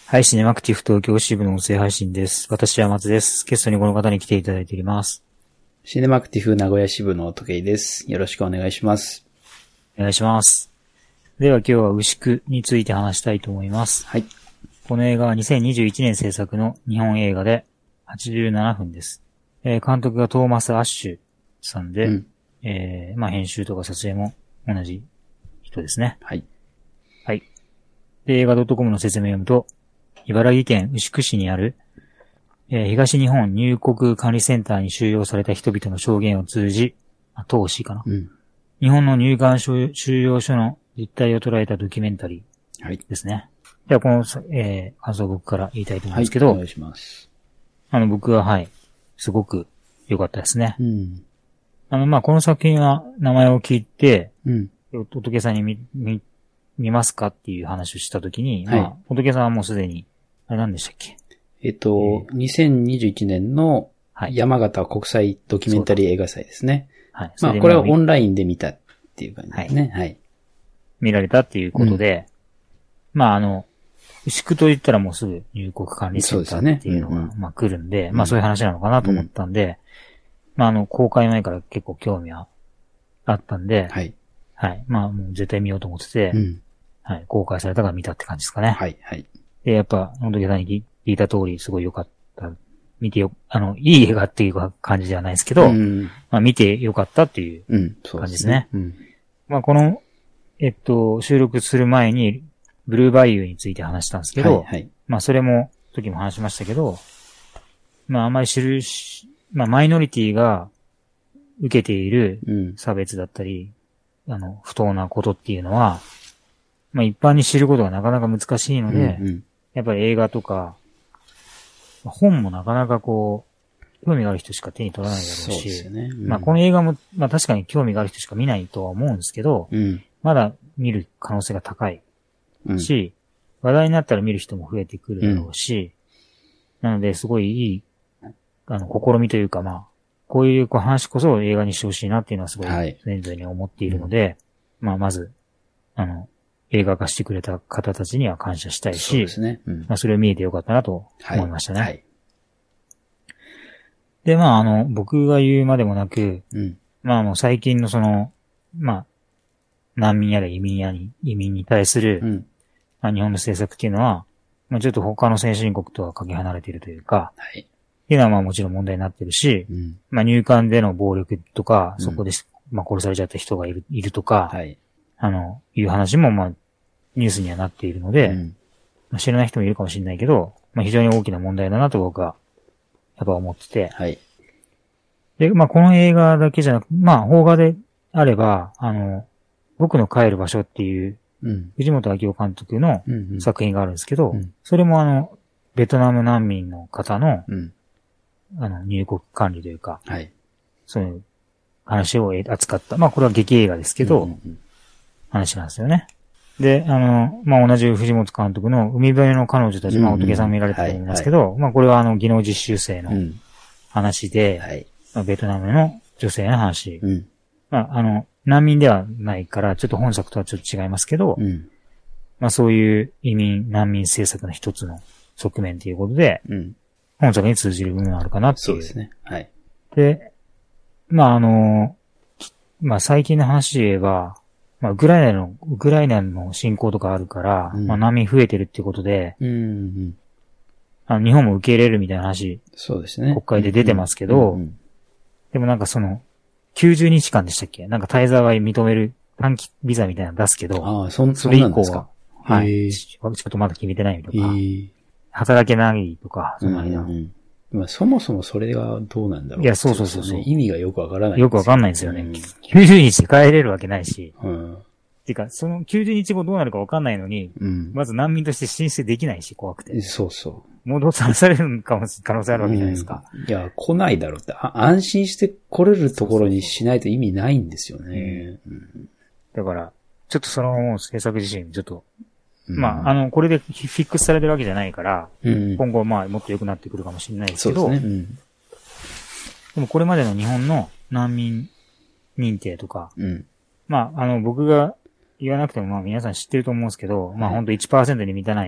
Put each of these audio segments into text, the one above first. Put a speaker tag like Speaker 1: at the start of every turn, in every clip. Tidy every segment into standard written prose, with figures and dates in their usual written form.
Speaker 1: はい、シネマクティフ東京支部の音声配信です。私は松です。ゲストにこの方に来ていただいております。
Speaker 2: シネマクティフ名古屋支部の時計です。よろしくお願いします。
Speaker 1: お願いします。では今日は牛久について話したいと思います。
Speaker 2: はい。
Speaker 1: この映画は2021年制作の日本映画で87分です。監督がトーマス・アッシュさんで、編集とか撮影も同じ人ですね。
Speaker 2: はい。
Speaker 1: はい。で、映画 .com の説明を読むと、茨城県牛久市にある、東日本入国管理センターに収容された人々の証言を通じ、当市かな、日本の入管収容所の実態を捉えたドキュメンタリーですね。はい、では、この、感想を僕から言いたいと思うんですけど、
Speaker 2: はい、お願いします。
Speaker 1: 僕は、はい、すごく良かったですね。この作品は名前を聞いて、仏さんに見ますかっていう話をしたときに、仏さんはもうすでに、あれ何でしたっけ
Speaker 2: 2021年の山形国際ドキュメンタリー映画祭ですね。
Speaker 1: はい。
Speaker 2: これはオンラインで見たっていう感じですね。はい。
Speaker 1: 見られたっていうことで、牛久と言ったらもうすぐ入国管理センターっていうのが、来るんで、そういう話なのかなと思ったんで、公開前から結構興味はあったんで、はい。はい。もう絶対見ようと思ってて、はい。公開されたから見たって感じですかね。
Speaker 2: はい、はい。
Speaker 1: で、やっぱ、仏さんに聞いた通り、すごい良かった。見ていい映画っていう感じではないですけど、見て良かったっていう感じですね。この、収録する前に、ブルーバイユーについて話したんですけど、それも、時も話しましたけど、あんまりマイノリティが受けている差別だったり、不当なことっていうのは、一般に知ることがなかなか難しいので、やっぱり映画とか、本もなかなか興味がある人しか手に取らないだろうし、そうですね。この映画も、確かに興味がある人しか見ないとは思うんですけど、まだ見る可能性が高いし、話題になったら見る人も増えてくるだろうし、なので、すごいいい、試みというか、こういう話こそ映画にしてほしいなっていうのはすごい、現在に思っているので、まず、映画化してくれた方たちには感謝したいし、そうですね。それを見えてよかったなと思いましたね。はい。で、僕が言うまでもなく、もう最近の難民やら移民に対する、日本の政策っていうのは、ちょっと他の先進国とはかけ離れているというか、っていうのはもちろん問題になってるし、入管での暴力とか、そこで、殺されちゃった人がいるとか、いう話もニュースにはなっているので、知らない人もいるかもしれないけど、非常に大きな問題だなと僕は、やっぱ思ってて。で、この映画だけじゃなく、邦画であれば、僕の帰る場所っていう、藤本明夫監督の作品があるんですけど、それもベトナム難民の方の、入国管理というか、そういう話を扱った、これは劇映画ですけど、話なんですよね。で、同じ藤本監督の海辺の彼女たち、仏さん見られたと思いますけど、これは技能実習生の話で、ベトナムの女性の話。難民ではないから、ちょっと本作とはちょっと違いますけど、そういう難民政策の一つの側面ということで、本作に通じる部分があるかなっていう。そうですね。はい。で、最近の話で言えば、ウクライナの侵攻とかあるから、難民増えてるっていうことで、日本も受け入れるみたいな話、そうですね。国会で出てますけど、でも90日間でしたっけ滞在は認める短期ビザみたいなの出すけど、それ以降は、ちょっとまだ決めてないとか、働けないとか、その間。
Speaker 2: そもそもそれがどうなんだろう。
Speaker 1: いや、そう。
Speaker 2: 意味がよくわからない。
Speaker 1: よくわかんないんですよね。90日で帰れるわけないし。てか、その90日後どうなるかわかんないのに、まず難民として申請できないし、怖くて。
Speaker 2: そうそう。
Speaker 1: 戻される可能性あるわけじゃないですか。
Speaker 2: いや、来ないだろうって。安心して来れるところにしないと意味ないんですよね。
Speaker 1: だから、ちょっとそのもう制作自身、ちょっと、これでフィックスされてるわけじゃないから、今後もっと良くなってくるかもしれないですけど、でもこれまでの日本の難民認定とか、僕が言わなくても皆さん知ってると思うんですけど、ほんと 1% に満たない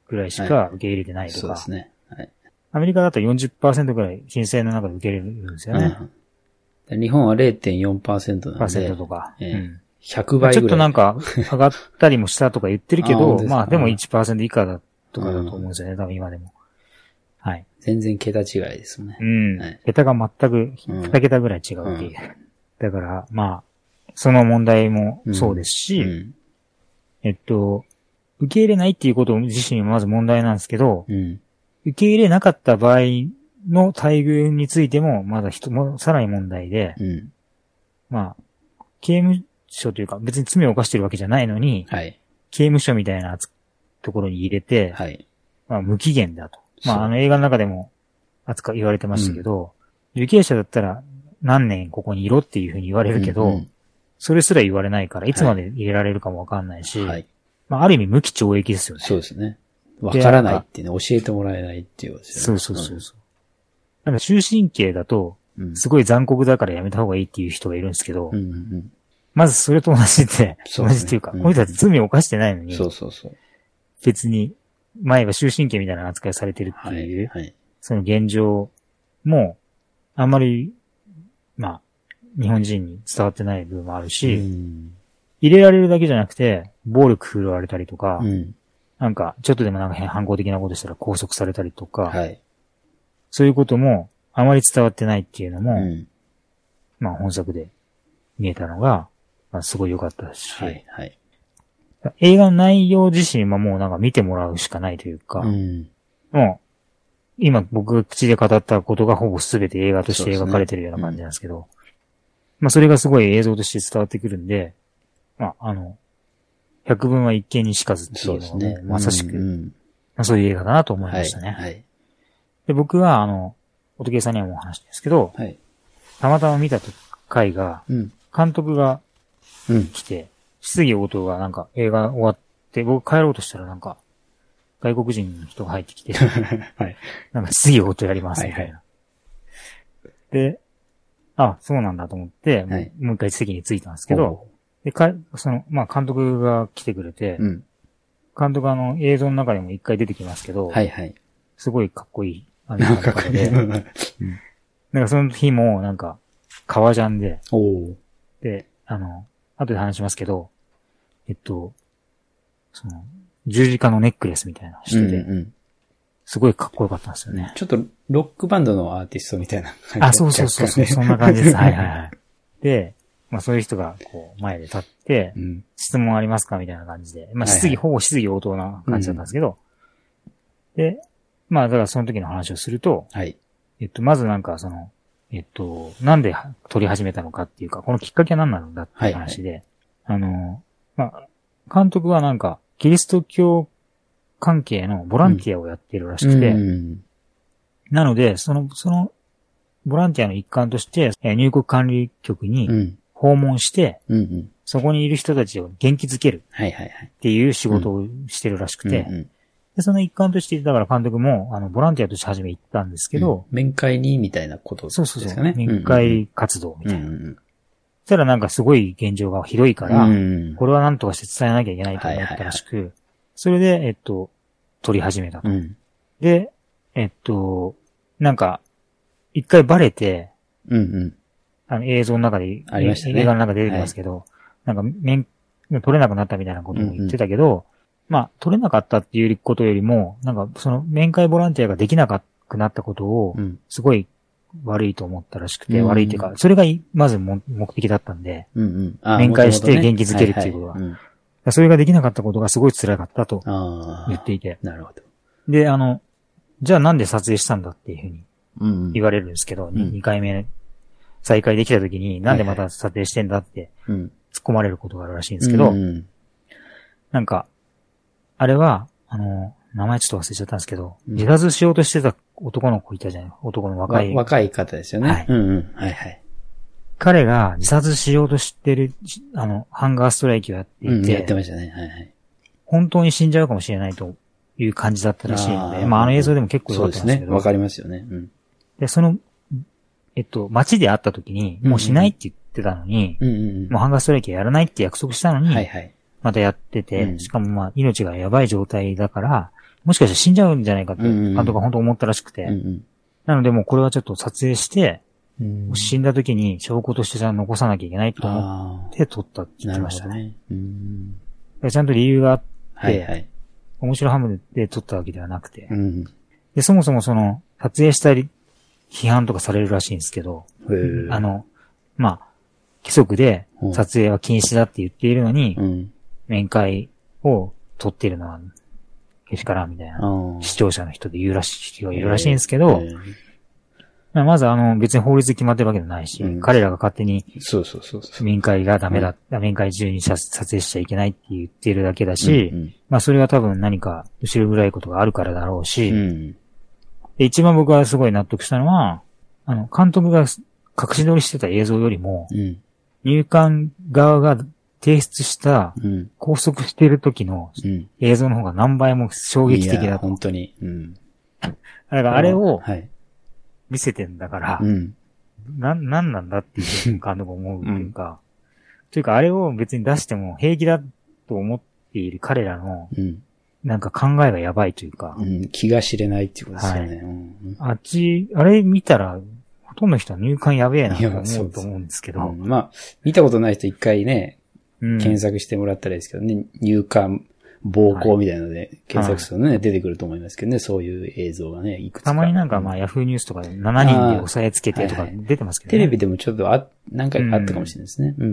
Speaker 1: ぐらいしか受け入れてないとか。
Speaker 2: そうですね。はい。
Speaker 1: アメリカだと 40% ぐらい申請の中で受け入れるんですよね。
Speaker 2: 日本は 0.4% なので。
Speaker 1: %とか。
Speaker 2: 100倍ぐらい。
Speaker 1: ちょっとなんか上がったりもしたとか言ってるけど、まあでも 1% 以下だとかだと思うんですよね、多分今でも。はい。
Speaker 2: 全然桁違いですもんね。
Speaker 1: はい、桁が全く2桁ぐらい違うっていう。だから、まあ、その問題もそうですし、受け入れないっていうこと自身はまず問題なんですけど、受け入れなかった場合の待遇についてもまださらに問題で、まあ、刑務所というか別に罪を犯してるわけじゃないのに、刑務所みたいなところに入れて、まあ無期限だと。まあ映画の中でも言われてましたけど、受刑者だったら何年ここにいろっていうふうに言われるけど、それすら言われないからいつまで入れられるかもわかんないし、まあある意味無期懲役ですよね。
Speaker 2: そうですね。わからないってね、教えてもらえないっていうことですよね。
Speaker 1: そう。なんか終身刑だと、すごい残酷だからやめた方がいいっていう人がいるんですけど、まずそれと同じで、同じっていうか、この人たち罪を犯してないのに、別に、前は終身刑みたいな扱いされてるっていう、その現状も、あんまり、まあ、日本人に伝わってない部分もあるし、入れられるだけじゃなくて、暴力振るわれたりとか、なんか、ちょっとでもなんか反抗的なことしたら拘束されたりとか、そういうこともあまり伝わってないっていうのも、まあ本作で見えたのが、まあ、すごい良かったし、映画の内容自身はもうなんか見てもらうしかないというか、もう、今僕が口で語ったことがほぼ全て映画として描かれてるような感じなんですけど、まあそれがすごい映像として伝わってくるんで、まあ百聞は一見にしかずっていうのをね、まさしく、まあそういう映画だなと思いましたね。で、僕は音ゲーさんにはもう話したんですけど、たまたま見た回が、監督が来て、質疑応答がなんか映画終わって、僕帰ろうとしたらなんか、外国人の人が入ってきて、なんか質疑応答やりますみたいな。で、あ、そうなんだと思って、もう一回席に着いたんですけど、で、まあ、監督が来てくれて、監督映像の中でも一回出てきますけど、すごいかっこいいアニメの方で、なんかその日もなんか、革ジャンで、で、後で話しますけど、十字架のネックレスみたいなのしてて、すごいかっこよかったんですよね。
Speaker 2: ちょっとロックバンドのアーティストみたいな感じ。
Speaker 1: そう、そんな感じです。で、まあそういう人がこう前で立って、質問ありますかみたいな感じで、まあほぼ質疑応答な感じだったんですけど、で、まあだからその時の話をすると、まずなんかなんで撮り始めたのかっていうか、このきっかけは何なんだっていう話で、まあ、監督はなんか、キリスト教関係のボランティアをやっているらしくて、なので、そのボランティアの一環として、入国管理局に訪問して、そこにいる人たちを元気づけるっていう仕事をしてるらしくて、でその一環として、だから監督も、ボランティアとして初め行ったんですけど、
Speaker 2: 面会にみたいなことですかね。
Speaker 1: そう。面会活動みたいな。そしたらなんかすごい現状がひどいから、これは何とかして伝えなきゃいけないと思ったらしく、それで、撮り始めたと。で、なんか、一回バレて、映像の中で、
Speaker 2: ありましたね。
Speaker 1: 映画の中で出てきますけど、なんか撮れなくなったみたいなことも言ってたけど、まあ、撮れなかったっていうことよりも、なんかその面会ボランティアができなくなったことを、すごい悪いと思ったらしくて、悪いっていうか、それがまず目的だったんで、面会して元気づけるっていうことは、それができなかったことがすごい辛かったと言っていて、
Speaker 2: なるほど。
Speaker 1: で、じゃあなんで撮影したんだっていうふうに言われるんですけど、2回目再開できた時になんでまた撮影してんだって突っ込まれることがあるらしいんですけど、なんか、あれは、名前ちょっと忘れちゃったんですけど、自殺しようとしてた男の子いたじゃない、男の若
Speaker 2: い方ですよね。
Speaker 1: 彼が自殺しようとしてる、ハンガーストライキをやっていて、
Speaker 2: やってましたね。
Speaker 1: 本当に死んじゃうかもしれないという感じだったらしいので、まあ映像でも結構良かったんですけど。
Speaker 2: わかりますよね。
Speaker 1: で、街で会った時に、もうしないって言ってたのに、もうハンガーストライキやらないって約束したのに、またやってて、しかもまあ命がやばい状態だから、 もしかして死んじゃうんじゃないかって、監督が本当思ったらしくて。なのでもうこれはちょっと撮影して、死んだ時に証拠として残さなきゃいけないと思って撮ったって言ってましたね。ちゃんと理由があって、面白半分で撮ったわけではなくて。で、そもそも撮影したり、批判とかされるらしいんですけど、まあ、規則で撮影は禁止だって言っているのに、面会を撮っているのは、けしからんみたいな、視聴者の人で言うらしい人がいるらしいんですけど、まず別に法律で決まってるわけじゃないし、彼らが勝手に、面会がダメだ、面会中に撮影しちゃいけないって言ってるだけだし、まあそれは多分何か後ろ暗いことがあるからだろうし、で一番僕がすごい納得したのは、監督が隠し撮りしてた映像よりも、入管側が提出した、拘束している時の映像の方が何倍も衝撃的だと。
Speaker 2: 本当に。
Speaker 1: だからあれを見せてんだから、なんなんだっていう監督思うっていうか、というかあれを別に出しても平気だと思っている彼らの、なんか考えがやばいというか、
Speaker 2: 気が知れないっていうことですよね。
Speaker 1: あれ見たら、ほとんどの人は入管やべえなと思うと思うんですけど。
Speaker 2: まあ、見たことない人一回ね、検索してもらったらいいですけどね、入管暴行みたいなので検索するとね、出てくると思いますけどね、そういう映像がね、いくつか。
Speaker 1: たまになんかまあヤフーニュースとかで7人で押さえつけてとか出てますけどね。
Speaker 2: テレビでもちょっと何回かあったかもしれないですね。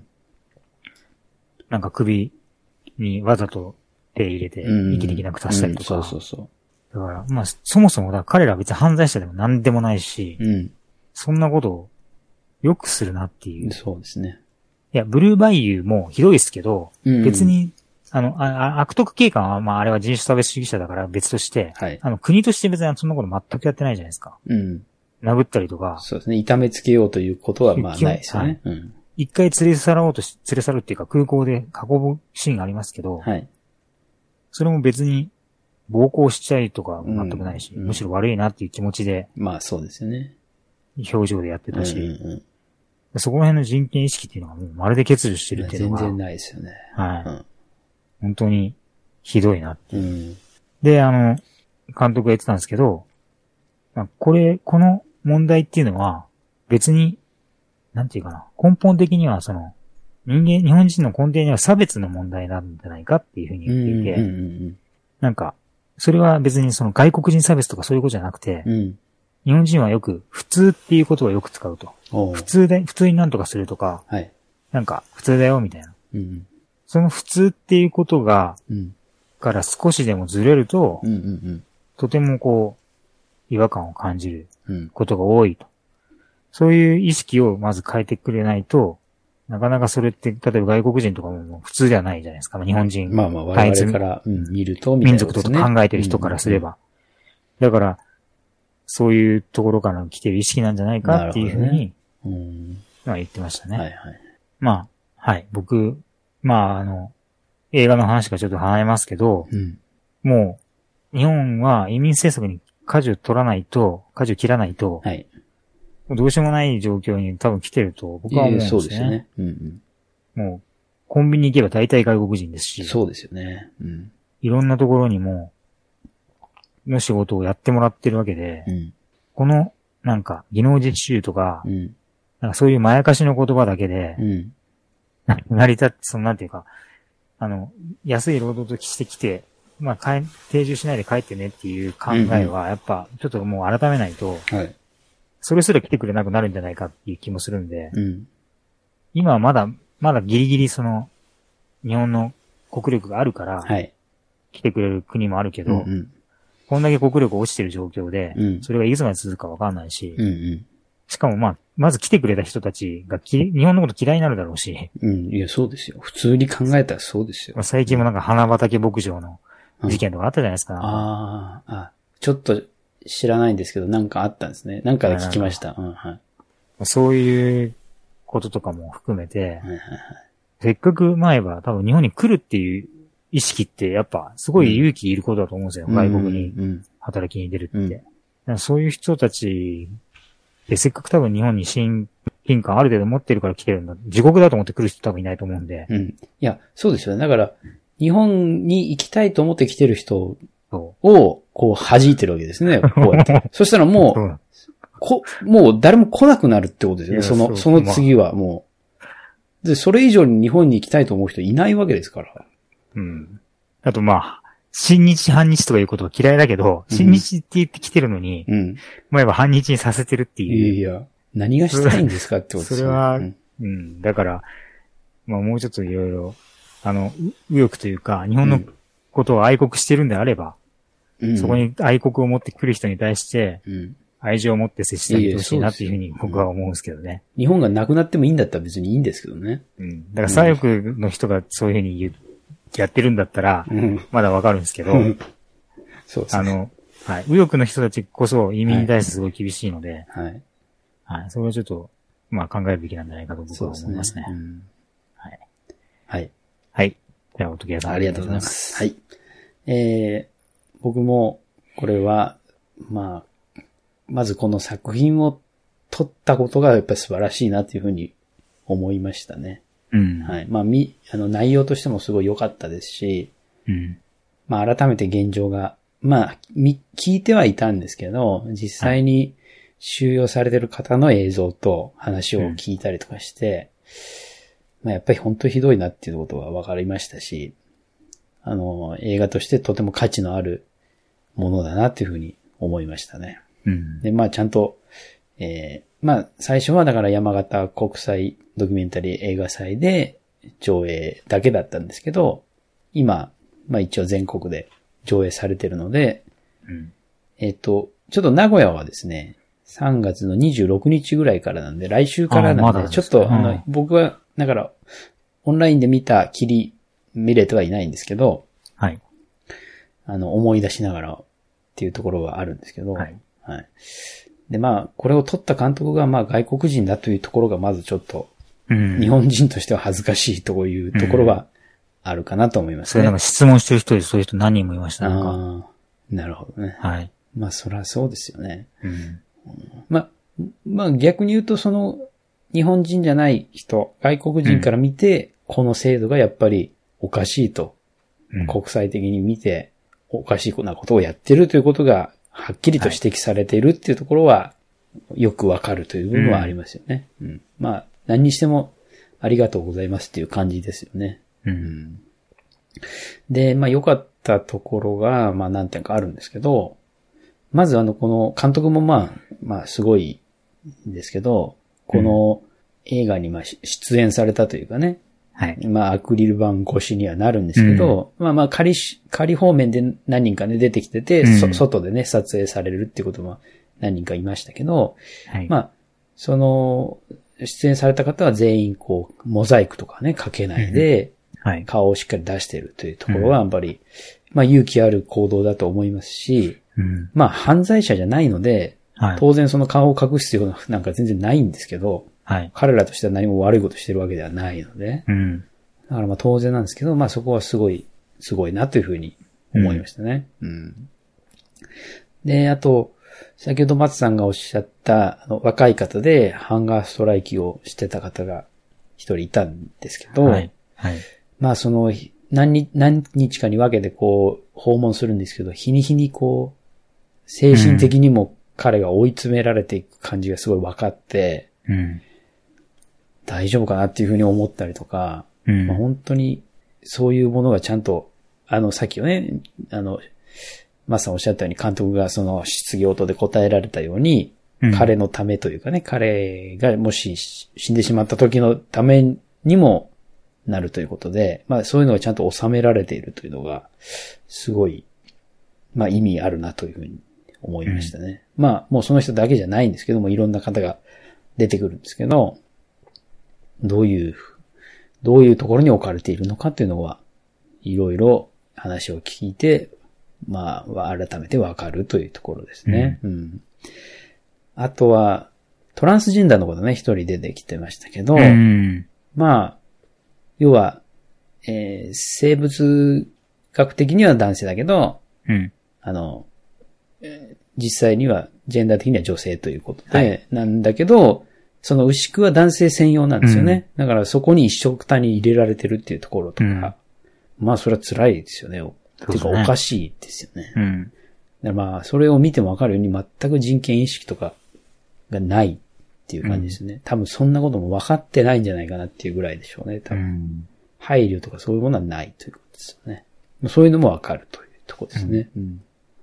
Speaker 1: なんか首にわざと手入れて息できなくさせたりとか。だからまあそもそも彼らは別に犯罪者でも何でもないし、そんなことをよくするなっていう。
Speaker 2: そうですね。
Speaker 1: いや、ブルーバイユーもひどいですけど、別に、悪徳警官は、まあ、あれは人種差別主義者だから別として、国として別にそんなこと全くやってないじゃないですか。殴ったりとか。
Speaker 2: そうですね。痛めつけようということは、まあ、ないですよね。
Speaker 1: 一回連れ去るっていうか、空港で運ぶシーンがありますけど、それも別に、暴行しちゃいとか全くないし、むしろ悪いなっていう気持ちで、
Speaker 2: まあ、そうですよね。
Speaker 1: 表情でやってたし、そこら辺の人権意識っていうのがもうまるで欠如してるっていうのが。
Speaker 2: 全然ないですよね。
Speaker 1: 本当にひどいなっていう。で、監督が言ってたんですけど、まあ、この問題っていうのは別に、なんていうかな、根本的には日本人の根底には差別の問題なんじゃないかっていうふうに言っていて、なんか、それは別に外国人差別とかそういうことじゃなくて、日本人はよく普通っていうことをよく使うと。普通になんとかするとか、なんか普通だよみたいな。その普通っていうことから少しでもずれると、とても違和感を感じることが多いと。そういう意識をまず変えてくれないと、なかなかそれって、例えば外国人とかも普通ではないじゃないですか。日本人。
Speaker 2: 我々から見ると、
Speaker 1: 民族と考えてる人からすれば。だから、そういうところから来てる意識なんじゃないかっていうふうに、まあ言ってましたね。まあ、僕、まあ映画の話がちょっと離れますけど、もう、日本は移民政策に舵を切らないと、どうしようもない状況に多分来てると僕は思うんですよね。そうですよね。もう、コンビニ行けば大体外国人ですし。
Speaker 2: そうですよね。
Speaker 1: いろんなところにも、の仕事をやってもらってるわけで、この、なんか、技能実習とか、なんかそういうまやかしの言葉だけで、成り立って、なんていうか、安い労働としてきて、まあ、定住しないで帰ってねっていう考えは、やっぱ、ちょっともう改めないと、それすら来てくれなくなるんじゃないかっていう気もするんで、今はまだギリギリ日本の国力があるから、来てくれる国もあるけど、こんだけ国力落ちてる状況で、それがいつまで続くかわかんないし、しかもまず来てくれた人たちが日本のこと嫌いになるだろうし。
Speaker 2: いや、そうですよ。普通に考えたらそうですよ。
Speaker 1: 最近もなんか花畑牧場の事件とかあったじゃないですか。
Speaker 2: ちょっと知らないんですけど、なんかあったんですね。なんかで聞きました。
Speaker 1: そういうこととかも含めて、せっかく前は多分日本に来るっていう意識ってやっぱすごい勇気いることだと思うんですよ。外国に働きに出るって。そういう人たちでせっかく多分日本に親近感ある程度持ってるから来てるんだ。地獄だと思って来る人多分いないと思うんで。
Speaker 2: いや、そうですよね。だから、日本に行きたいと思って来てる人を、こう弾いてるわけですね。こうやって。そしたらもう誰も来なくなるってことですよね。その次はもう。で、それ以上に日本に行きたいと思う人いないわけですから。
Speaker 1: うん。あと親日反日とかいうことは嫌いだけど、親日って言ってきてるのに、やっぱ反日にさせてるっていう。
Speaker 2: いや、何がしたいんですかってことですよね。
Speaker 1: それは、だから、もうちょっといろいろ、右翼というか、日本のことを愛国してるんであれば、そこに愛国を持ってくる人に対して、愛情を持って接してあげてほしいなっていうふうに僕は思うんですけどね。
Speaker 2: 日本がなくなってもいいんだったら別にいいんですけどね。
Speaker 1: だから左翼の人がそういうふうにやってるんだったら、まだわかるんですけど、
Speaker 2: そうですね。
Speaker 1: はい。右翼の人たちこそ移民に対してすごい厳しいので、
Speaker 2: はい。
Speaker 1: はい。それはちょっと、考えるべきなんじゃないかと僕は思いますね。はい。
Speaker 2: はい。
Speaker 1: はい。じゃあ、おときやさん。
Speaker 2: ありがとうございます。はい。僕も、これは、まずこの作品を撮ったことがやっぱり素晴らしいなっていうふうに思いましたね。はい。内容としてもすごい良かったですし、改めて現状が、聞いてはいたんですけど、実際に収容されてる方の映像と話を聞いたりとかして、やっぱり本当にひどいなっていうことは分かりましたし、映画としてとても価値のあるものだなっていうふうに思いましたね。で、ちゃんと、最初はだから山形国際ドキュメンタリー映画祭で上映だけだったんですけど、今、一応全国で上映されてるので、ちょっと名古屋はですね、3月の26日ぐらいからなんで、来週からなんで、ちょっと僕は、だから、オンラインで見れてはいないんですけど、
Speaker 1: はい。
Speaker 2: 思い出しながらっていうところはあるんですけど、はい。で、これを撮った監督が、外国人だというところがまずちょっと、日本人としては恥ずかしいというところはあるかなと思いますね。
Speaker 1: それ質問してる人でそういう人何人もいました
Speaker 2: なるほどね。
Speaker 1: はい。
Speaker 2: そりゃそうですよね。逆に言うと日本人じゃない人、外国人から見て、この制度がやっぱりおかしいと、国際的に見ておかしいなことをやってるということが、はっきりと指摘されているっていうところは、よくわかるという部分はありますよね。何にしてもありがとうございますっていう感じですよね。で、良かったところが、何点かあるんですけど、まずこの監督もすごいんですけど、この映画に出演されたというかね、
Speaker 1: はい。
Speaker 2: アクリル板越しにはなるんですけど、仮方面で何人かね出てきてて、外でね、撮影されるっていうことも何人かいましたけど、
Speaker 1: はい。
Speaker 2: 出演された方は全員モザイクとかね、かけないで、顔をしっかり出しているというところは、やっぱり、勇気ある行動だと思いますし、犯罪者じゃないので、当然その顔を隠す必要なんか全然ないんですけど、彼らとしては何も悪いことしてるわけではないので、だから当然なんですけど、そこはすごいなというふうに思いましたね。で、あと、先ほど松さんがおっしゃった、若い方でハンガーストライキをしてた方が一人いたんですけど、何日かに分けて訪問するんですけど、日に日に精神的にも彼が追い詰められていく感じがすごい分かって、大丈夫かなっていうふうに思ったりとか、本当にそういうものがちゃんと、さっきはね、マスさんおっしゃったように監督が質疑応答で答えられたように、彼のためというかね、彼がもし死んでしまった時のためにもなるということで、そういうのがちゃんと収められているというのが、すごい、意味あるなというふうに思いましたね。もうその人だけじゃないんですけども、いろんな方が出てくるんですけど、どういうところに置かれているのかっていうのは、いろいろ話を聞いて、改めてわかるというところですね。あとは、トランスジェンダーのことね、一人出てきてましたけど、要は、生物学的には男性だけど、実際にはジェンダー的には女性ということで、なんだけど、その牛久は男性専用なんですよね。だからそこに一緒くたに入れられてるっていうところとか、それは辛いですよね。 っていうかおかしいですよね。うん。だからまあ、それを見てもわかるように全く人権意識とかがないっていう感じですね。うん、多分そんなことも分かってないんじゃないかなっていうぐらいでしょうね。多分。うん、配慮とかそういうものはないということですよね。そういうのもわかるというところですね。うん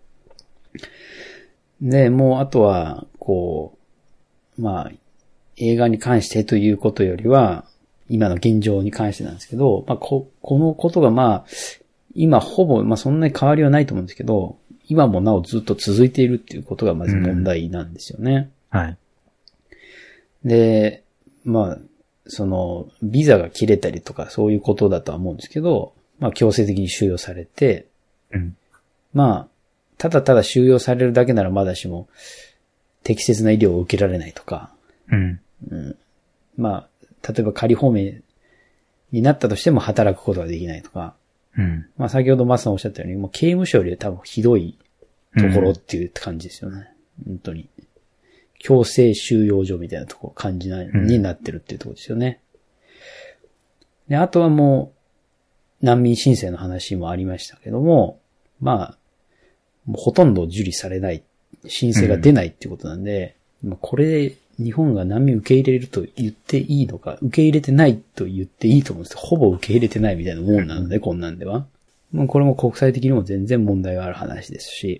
Speaker 2: うん、で、もうあとは、こう、まあ、映画に関してということよりは、今の現状に関してなんですけど、まあ、このことがまあ、今ほぼ、まあそんなに変わりはないと思うんですけど、今もなおずっと続いているっていうことがまず問題なんですよね。
Speaker 1: うん、はい。
Speaker 2: で、まあ、ビザが切れたりとかそういうことだとは思うんですけど、まあ強制的に収容されて、
Speaker 1: うん、
Speaker 2: まあ、ただただ収容されるだけならまだしも、適切な医療を受けられないとか、
Speaker 1: うん
Speaker 2: うん、まあ、例えば仮放免になったとしても働くことができないとか、
Speaker 1: うん、
Speaker 2: まあ先ほどマスさんおっしゃったように、もう刑務所より多分ひどいところっていう感じですよね。本当に。強制収容所みたいなところ感じになってるっていうところですよね。で、あとはもう、難民申請の話もありましたけども、まあ、もうほとんど受理されない、申請が出ないっていうことなんで、まあこれで日本が難民受け入れると言っていいのか、受け入れてないと言っていいと思うんですよ。ほぼ受け入れてないみたいなもんなので、こんなんでは。もうこれも国際的にも全然問題がある話ですし。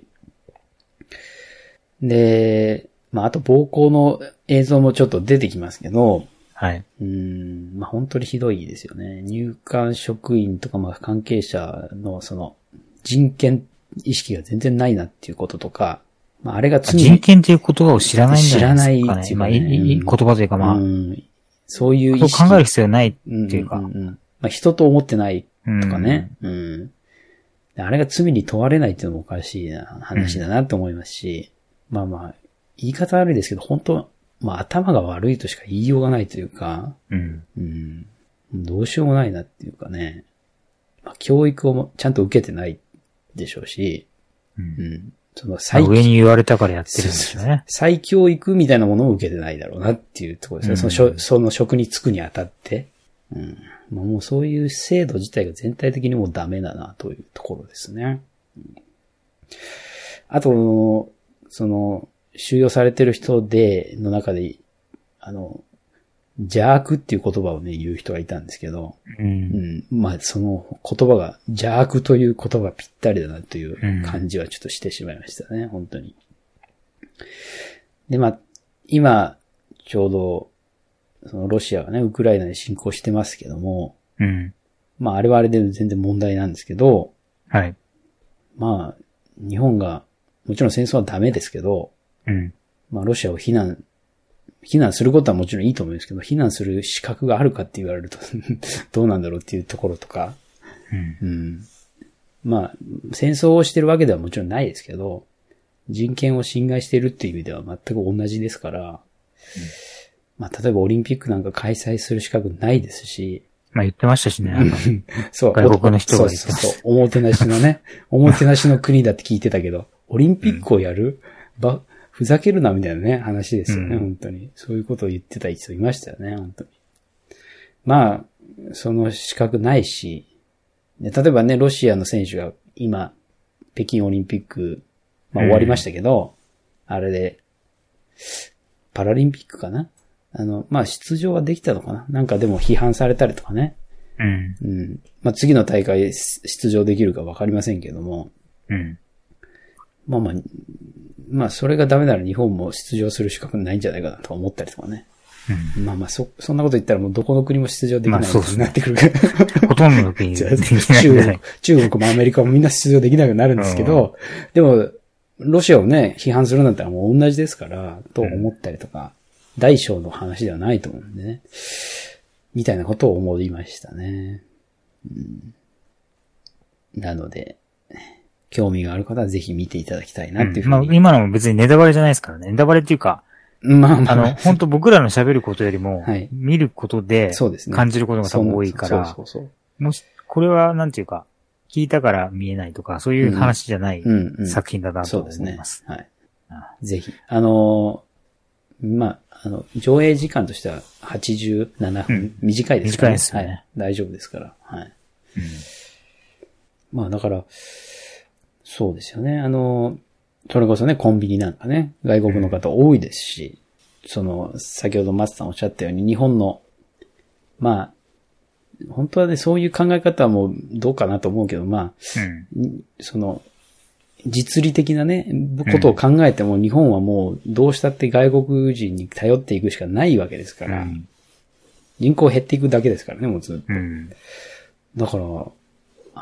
Speaker 2: で、まああと暴行の映像もちょっと出てきますけど、
Speaker 1: はい。
Speaker 2: まあ本当にひどいですよね。入管職員とかまあ関係者の人権意識が全然ないなっていうこととか、まああれが
Speaker 1: 人権という言葉を知らないんじゃないですかね。
Speaker 2: 知らないっていう
Speaker 1: かね。まあいい言葉というかまあ、
Speaker 2: そういう
Speaker 1: 意識。そう考える必要ないっていうか。
Speaker 2: まあ人と思ってないとかね。あれが罪に問われないっていうのもおかしいな話だなと思いますし、まあまあ、言い方悪いですけど、本当まあ頭が悪いとしか言いようがないというか、どうしようもないなっていうかね、まあ、教育をちゃんと受けてないでしょうし、
Speaker 1: 上に言われたからやってるんですよね。
Speaker 2: 再教育みたいなものを受けてないだろうなっていうところですね。その職に就くにあたって。まあ、もうそういう制度自体が全体的にもうダメだなというところですね。あと、収容されてる人の中で、邪悪っていう言葉をね、言う人がいたんですけど、まあその言葉が、邪悪という言葉がぴったりだなという感じはちょっとしてしまいましたね、本当に。で、まあ、今、ちょうど、ロシアがね、ウクライナに侵攻してますけども、まああれはあれで全然問題なんですけど、
Speaker 1: はい。
Speaker 2: まあ、日本が、もちろん戦争はダメですけど、まあロシアを非難することはもちろんいいと思うんですけど、非難する資格があるかって言われるとどうなんだろうっていうところとか、まあ、戦争をしてるわけではもちろんないですけど、人権を侵害しているっていう意味では全く同じですから、まあ、例えばオリンピックなんか開催する資格ないですし、
Speaker 1: まあ言ってましたしね。
Speaker 2: そう。
Speaker 1: 外国の人が言ってました。
Speaker 2: そう。おもてなしのね、おもてなしの国だって聞いてたけど、オリンピックをやる、ふざけるなみたいなね、話ですよね、本当に。そういうことを言ってた人いましたよね、本当に。まあ、その資格ないし、例えばね、ロシアの選手が今、北京オリンピック、まあ終わりましたけど、あれで、パラリンピックかな？まあ出場はできたのかな？なんかでも批判されたりとかね。まあ次の大会出場できるかわかりませんけども。まあそれがダメなら日本も出場する資格ないんじゃないかなと思ったりとかね。まあまあそんなこと言ったらもうどこの国も出場できないようになってくるから。
Speaker 1: ほとんどの国で
Speaker 2: 中国もアメリカもみんな出場できなくなるんですけど、でも、ロシアをね、批判するなんてもう同じですから、と思ったりとか、大小の話ではないと思うんでね。みたいなことを思いましたね。なので、興味がある方はぜひ見ていただきたいなっていうふうに。
Speaker 1: まあ今のも別にネタバレじゃないですからね。ネタバレっていうか、
Speaker 2: まあ
Speaker 1: 本当僕らの喋ることよりも、見ることで感じることが多分多いから、もし、これはなんていうか、聞いたから見えないとか、そういう話じゃない作品だなと思います。
Speaker 2: はい。ぜひ。まあ、上映時間としては87分。短いですからね。
Speaker 1: 短いですね。
Speaker 2: はい。大丈夫ですから。はい。 まあだから、そうですよね。それこそね、コンビニなんかね、外国の方多いですし、先ほど松さんおっしゃったように、日本の、まあ、本当はね、そういう考え方はもうどうかなと思うけど、まあ、実利的なね、ことを考えても、日本はもうどうしたって外国人に頼っていくしかないわけですから、人口減っていくだけですからね、もうずっと。だから、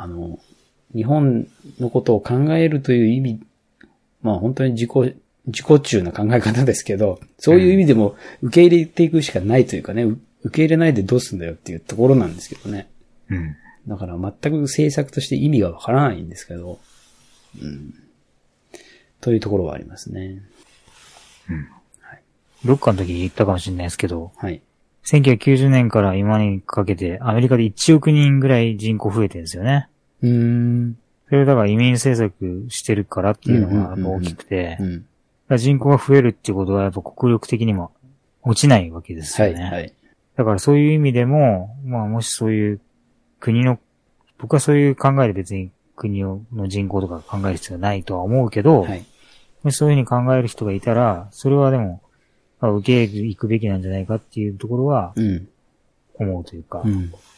Speaker 2: 日本のことを考えるという意味、まあ本当に自己中な考え方ですけど、そういう意味でも受け入れていくしかないというかね、受け入れないでどうすんだよっていうところなんですけどね。だから全く政策として意味がわからないんですけど、というところはありますね。
Speaker 1: はい、どっかの時言ったかもしれないですけど、
Speaker 2: はい、
Speaker 1: 1990年から今にかけてアメリカで1億人ぐらい人口増えてるんですよね。それだから移民政策してるからっていうのが大きくて、人口が増えるっていうことはやっぱ国力的にも落ちないわけですよね。はいはい、だからそういう意味でも、まあもしそういう国の、僕はそういう考えで別に国の人口とか考える必要はないとは思うけど、はい、もしそういうふうに考える人がいたら、それはでも、受け入れていくべきなんじゃないかっていうところは、思うというか、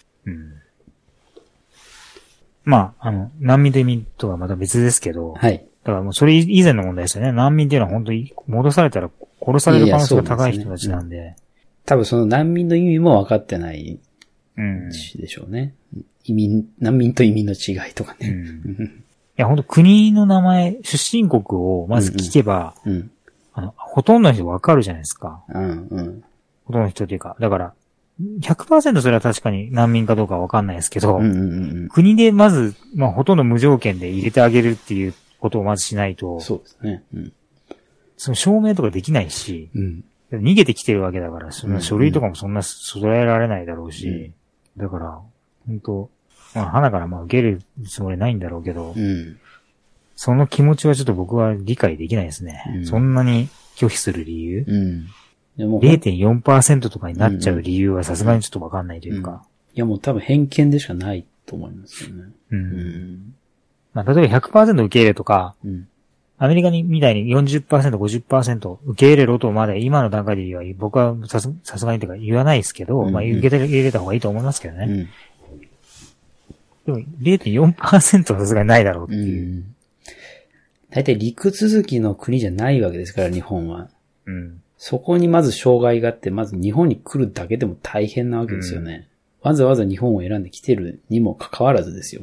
Speaker 1: まあ、難民と移民とはまた別ですけど、はい。だからもうそれ以前の問題ですよね。難民っていうのは本当に戻されたら殺される可能性が高い人たちなんで。
Speaker 2: 多分その難民の意味も分かってないでしょうね。難民と移民の違いとかね。
Speaker 1: いや本当国の名前、出身国をまず聞けば、ほとんどの人分かるじゃないですか。ほとんどの人というか、だから、100% それは確かに難民かどうかはわかんないですけど、国でまず、まあほとんど無条件で入れてあげるっていうことをまずしないと、
Speaker 2: そうですね。
Speaker 1: その証明とかできないし、逃げてきてるわけだから、その書類とかもそんな揃えられないだろうし、だから、本当まあ鼻からまあ受けるつもりないんだろうけど、その気持ちはちょっと僕は理解できないですね。そんなに拒否する理由、0.4% とかになっちゃう理由はさすがにちょっとわかんないというか。
Speaker 2: いやもう多分偏見でしかないと思いますよね。
Speaker 1: まあ例えば 100% 受け入れとか、アメリカみたいに 40%、50% 受け入れろとまで今の段階では僕はさすがにというか言わないですけど、まあ受け入れた方がいいと思いますけどね。でも 0.4% はさすがにないだろうっていう。
Speaker 2: 大体陸続きの国じゃないわけですから日本は。そこにまず障害があって、まず日本に来るだけでも大変なわけですよね。わざわざ日本を選んで来てるにもかかわらずですよ。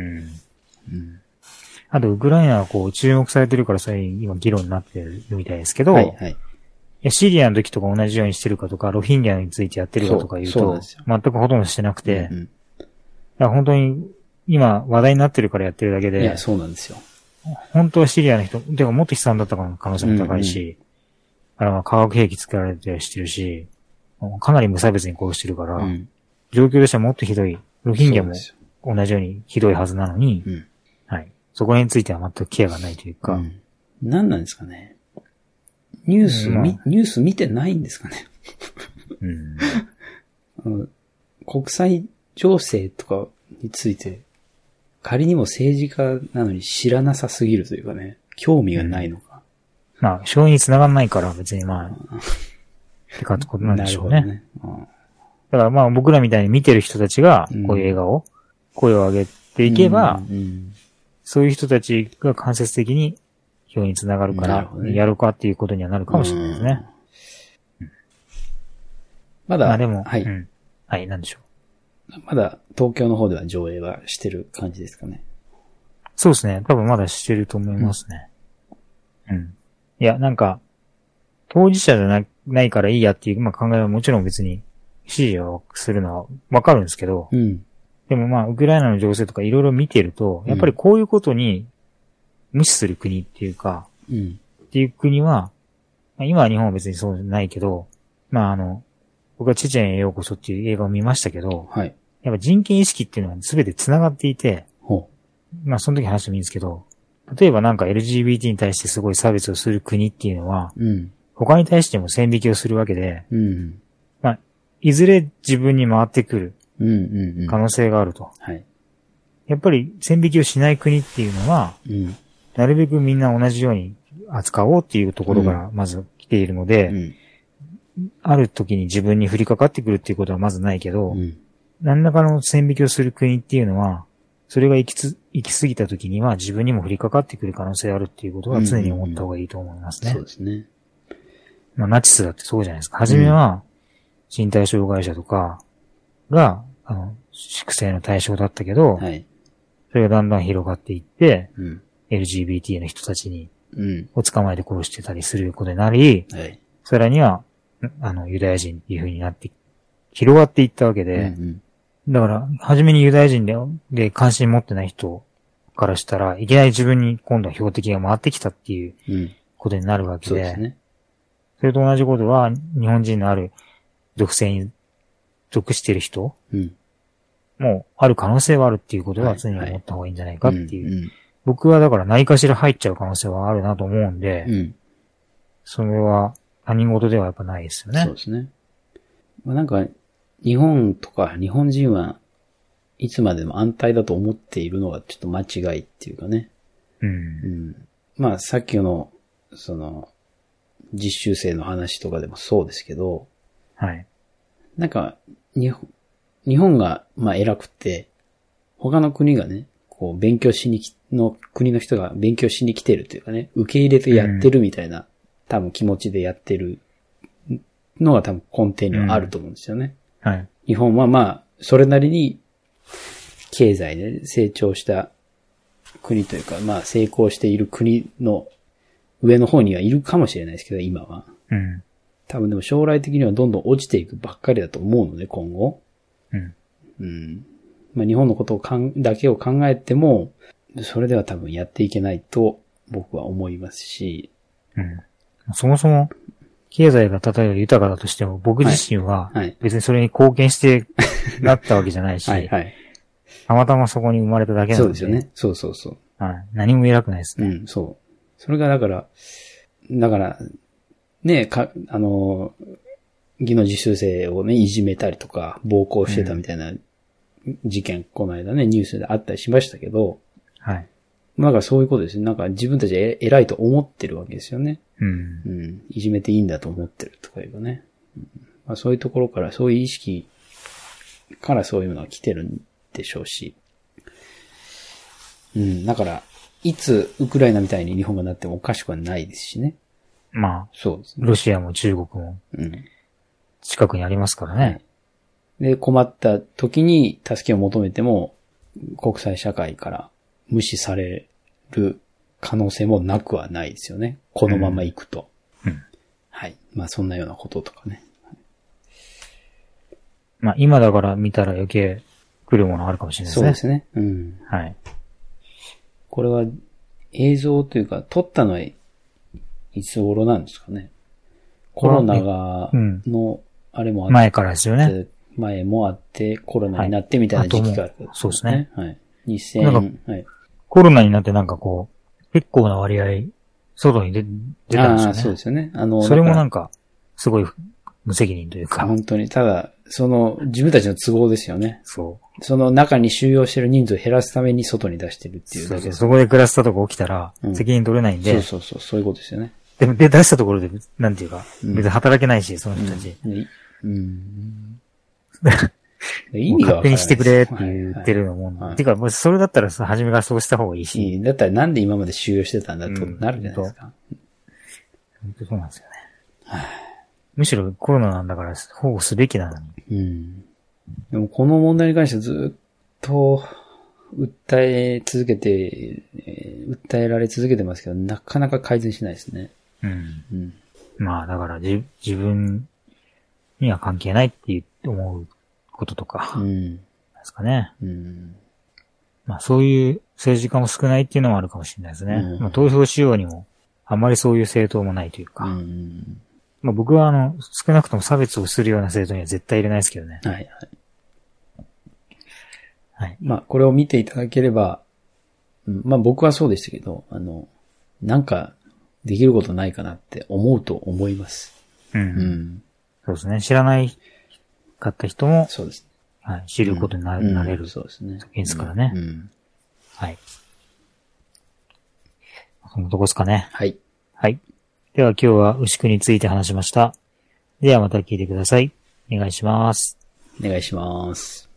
Speaker 1: あと、ウクライナはこう注目されてるから、それ今議論になってるみたいですけど、いやシリアの時とか同じようにしてるかとか、ロヒンギャについてやってるかとか言うと、全くほとんどしてなくて、本当に今話題になってるからやってるだけで、
Speaker 2: いや、そうなんですよ。
Speaker 1: 本当はシリアの人、でももっと悲惨だった可能性も高いし、化学兵器作られてたりしてるし、かなり無差別に殺してるから、状況としてはもっとひどい、ロヒンギャも同じようにひどいはずなのに、はい。そこら辺については全くケアがないというか。
Speaker 2: 何なんですかね。ニュース見てないんですかね。国際情勢とかについて、仮にも政治家なのに知らなさすぎるというかね、興味がないのか。
Speaker 1: まあ、勝因に繋がんないから別にまあ、ってことなんでしょうね。だからまあ僕らみたいに見てる人たちが、こういう映画を、声を上げていけば、そういう人たちが間接的に票に繋がるから、やるかっていうことにはなるかもしれないですね。
Speaker 2: まだ、
Speaker 1: まあでも、はい。はい、なんでしょ
Speaker 2: う。まだ東京の方では上映はしてる感じですかね。
Speaker 1: そうですね。多分まだしてると思いますね。いや、なんか、当事者じゃないからいいやっていう、まあ、考えはもちろん別に支持をするのはわかるんですけど、でもまあ、ウクライナの情勢とかいろいろ見てると、やっぱりこういうことに無視する国っていうか、っていう国は、まあ、今は日本は別にそうじゃないけど、まあ僕はチェチェンへようこそっていう映画を見ましたけど、やっぱ人権意識っていうのは全て繋がっていて、まあその時話してもいいんですけど、例えばなんか LGBT に対してすごい差別をする国っていうのは、他に対しても線引きをするわけで、まあ、いずれ自分に回ってくる可能性があると。 やっぱり線引きをしない国っていうのは、なるべくみんな同じように扱おうっていうところからまず来ているので、ある時に自分に降りかかってくるっていうことはまずないけど、何らかの線引きをする国っていうのは、それが行き過ぎた時には自分にも降りかかってくる可能性あるっていうことは常に思った方がいいと思いますね。
Speaker 2: そうですね。
Speaker 1: まあナチスだってそうじゃないですか。初めは身体障害者とかが、粛清の対象だったけど、それがだんだん広がっていって、LGBT の人たちに、を捕まえて殺してたりすることになり、さらには、ユダヤ人っていう風になって、広がっていったわけで、だから、初めにユダヤ人で関心持ってない人からしたら、いきなり自分に今度は標的が回ってきたっていうことになるわけで、
Speaker 2: そうですね。
Speaker 1: それと同じことは、日本人のある属性に属している人、もある可能性はあるっていうことは常に思った方がいいんじゃないかっていう。僕はだから何かしら入っちゃう可能性はあるなと思うんで、それは他人事ではやっぱないですよね。
Speaker 2: そうですね。まあ、なんか、日本とか日本人はいつまでも安泰だと思っているのがちょっと間違いっていうかね。まあさっきの、実習生の話とかでもそうですけど、なんか、日本が、まあ偉くて、他の国がね、こう勉強しに国の人が勉強しに来てるというかね、受け入れてやってるみたいな、多分気持ちでやってるのが多分根底にはあると思うんですよね。日本はまあ、それなりに経済で成長した国というか、まあ成功している国の上の方にはいるかもしれないですけど、今は。多分でも将来的にはどんどん落ちていくばっかりだと思うので、今後。まあ日本のことだけを考えても、それでは多分やっていけないと僕は思いますし。
Speaker 1: そもそも、経済が例えば豊かだとしても、僕自身は別にそれに貢献してなったわけじゃないし、たまたまそこに生まれただけなので。
Speaker 2: そうですよね。そう。
Speaker 1: 何も偉くないですね。
Speaker 2: そう。それがだから、ね、技能実習生をね、いじめたりとか、暴行してたみたいな事件、この間ね、ニュースであったりしましたけど、なんかそういうことですね。なんか自分たち偉いと思ってるわけですよね。いじめていいんだと思ってるとかいうかね。まあ、そういうところから、そういう意識からそういうのが来てるんでしょうし。だから、いつウクライナみたいに日本がなってもおかしくはないですしね。
Speaker 1: まあ、
Speaker 2: そうですね。
Speaker 1: ロシアも中国も、近くにありますからね。
Speaker 2: で、困った時に助けを求めても、国際社会から無視される可能性もなくはないですよね。このまま行くと。まあそんなようなこととかね。
Speaker 1: まあ今だから見たら余計来るものあるかもしれないですね。
Speaker 2: そうですね。これは映像というか撮ったのはいつ頃なんですかね。コロナがのあれもあって。
Speaker 1: 前からですよね。
Speaker 2: 前もあってコロナになってみたいな時期がある、
Speaker 1: そうですね。
Speaker 2: コ
Speaker 1: ロナになってなんかこう、結構な割合、外に出たんですよね。
Speaker 2: そうですよね。
Speaker 1: それもなんか、すごい無責任というか。
Speaker 2: 本当に、ただ、自分たちの都合ですよね。
Speaker 1: そ
Speaker 2: の中に収容してる人数を減らすために外に出してるっていうだけです。
Speaker 1: そこでクラスターとか起きたら、責任取れないんで。
Speaker 2: そういうことですよね。
Speaker 1: で、出したところで、なんていうか、別に働けないし、その人たち。意味が勝手にしてくれって言ってるのも。てか、もうそれだったらさ、初めからそうした方がいいし。
Speaker 2: だったらなんで今まで収容してたんだとなるじゃないですか。
Speaker 1: 本当そうなんですよね。むしろコロナなんだから保護すべきなの
Speaker 2: に。でもこの問題に関してずっと訴えられ続けてますけど、なかなか改善しないですね。
Speaker 1: まあだから自分には関係ないって思うこととか、ですかね。まあそういう政治家も少ないっていうのもあるかもしれないですね。まあ、投票しようにも、あまりそういう政党もないというか。まあ僕は少なくとも差別をするような政党には絶対入れないですけどね。
Speaker 2: まあこれを見ていただければ、まあ僕はそうでしたけど、なんかできることないかなって思うと思います。
Speaker 1: そうですね。知らないかった人も、
Speaker 2: そうです。
Speaker 1: 知ることになれる。
Speaker 2: そうですね。
Speaker 1: ですからね。 はい。そのとこですかね。
Speaker 2: はい。
Speaker 1: はい。では今日は牛久について話しました。ではまた聞いてください。お願いします。
Speaker 2: お願いします。